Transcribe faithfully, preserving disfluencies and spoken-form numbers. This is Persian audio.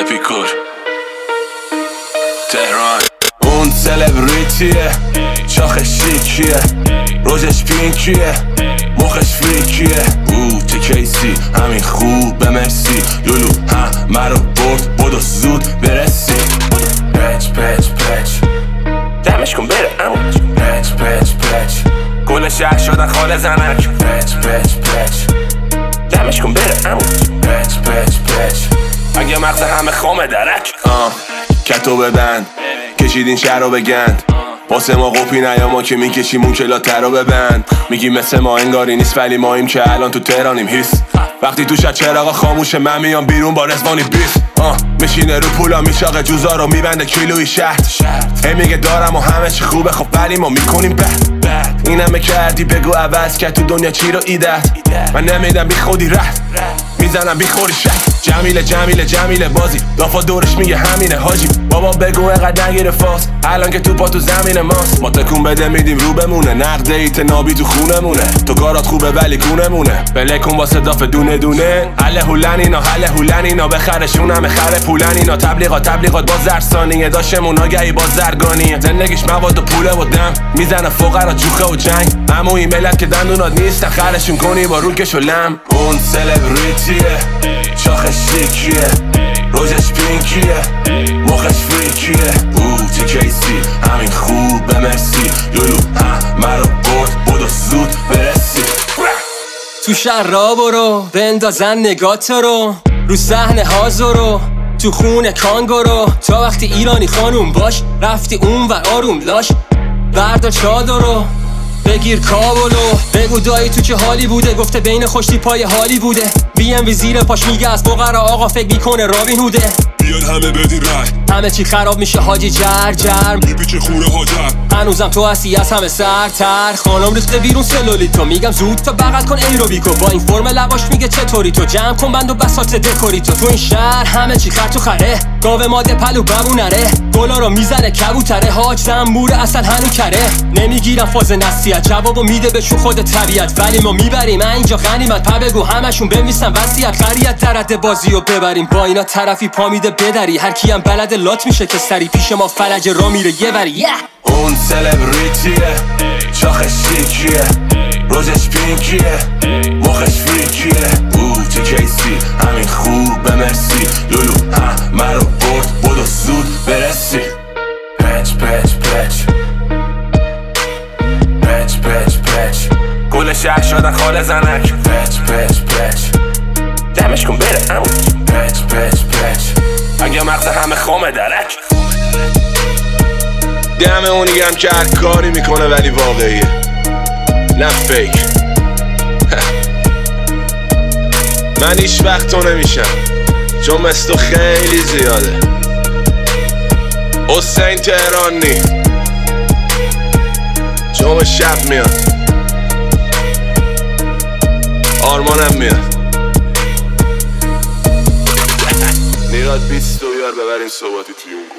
اپیکور تهران. اون سلبریتیه، شاخ شیکیه، روزش پینکیه، مخش فریکیه. او تکیسی همین خوبه مرسی، لولو همه رو برد بودو زود برسی. پچ پچ پچ دمش کن بره امو. پچ پچ پچ کل شهر شدن خاله زنک. پچ پچ پچ دمش کن بره امو. پچ پچ پچ اگه مغز همه خامه درک. آه کتو ببند کشیدین شهر رو بگند، واسه ما قوپی نیا ما که میکشیم اون کلاتر رو ببند. میگیم مثل ما انگاری نیست ولی ماییم که الان تو تهرانیم. هیس وقتی تو شد چراغا خاموشه من میام بیرون با رزوانی بیف. آه میشینه رو پولا میشاقه جوزا رو میبنده کیلوی شهر. هی میگه دارم و همه چی خوبه خب ولی ما میکنیم بد. این همه کردی بگو عوض که تو دنیا چی رو ایدت. من نمیدم بی خودی رد میزنم بی خوری شد. جمیله جمیله جمیله بازی دافا دورش میگه همینه حاجی. بابا بگو اینقدر نگیره فاس الان که تو پا تو زمین ماست. ما تکون بده میدیم رو بمونه، نقد ایت نابی تو خونمونه. تو کارات خوبه ولی گونمونه، بله کن واسه داف دونه دونه. حله هولن اینا حله هولن اینا بخرشون همه خره پولن اینا. تبلیغات تبلیغات باز زرسانیه داشمون آگهی باز زرگانیه. زندگیش مواد و پوله و دم میزنه فقرا جوخه و جنگ. اما این ملت که دندونات نیستن خرشون کنی با روکش و لم. اون سلبریتیه، شاخ شیکیه، روزش پینکیه، مخش فریکیه. او تکیسی همین خوبه مرسی، لولو همه رو برد بودو زود برسی. تو شهر را برو بندازن نگات رو رو صحنه هازارو تو خونه کانگورو. تا وقتی ایرانی خانوم باش رفتی اون و آروم لاش. بردار چادرو بگیر کابلو بگو دایی تو چه حالی بوده. گفته بین خوشتی پای حالی بوده. بی ام وی زیر پاش میگه از فقرا آقا فکر میکنه رابین هوده. بیان همه بدین رای همه چی خراب میشه حاجی جر جرم میپیچه خونه هاجر. هنوزم تو هستی از همه سرتر. خانم ریخته بیرون سلولیتو میگم زود تا بغل کن ایروبیکو. با این فرم لباش میگه چطوری تو جمع کن بند و بساط دکوری تو. تو این شهر همه چی خر تو خره، گاوه ماده پلو ببونره. گلا رو میزنه کبوتره، حاج زنبوره اصل هنو کره. نمیگیرم فاز نصیحت جوابو میده بهشون خود طبیعت. ولی ما میبریم اینجا غنیمت پا بگو همشون بمیسن وصیت. خریت درد بازی رو ببریم با اینا طرفی پا میده بدری. هر کیم بلد لات میشه که سری پیش ما فلج را میره یه وری. yeah! اون سلبریتیه، شاخ شیکیه، روزش پینکیه، مخش فریکیه. او تکیسی همین خوبه مرسی، لولو همه رو برد بودو زود برسی. پچ پچ پچ پچ پچ پچ کل شهر شدن خاله زنک. پچ پچ پچ دمش کن بره امو. پچ پچ پچ اگه مغز همه خامه درک. دم اونی هم که هر کاری میکنه ولی واقعیه نه فیک. من هیچ وقت تو نمیشم چون مثل تو خیلی زیاده. حسین تهرانی جمعه شب میاد، آرمانم میاد. نیراد بیست و بیار ببریم صحباتی توی اون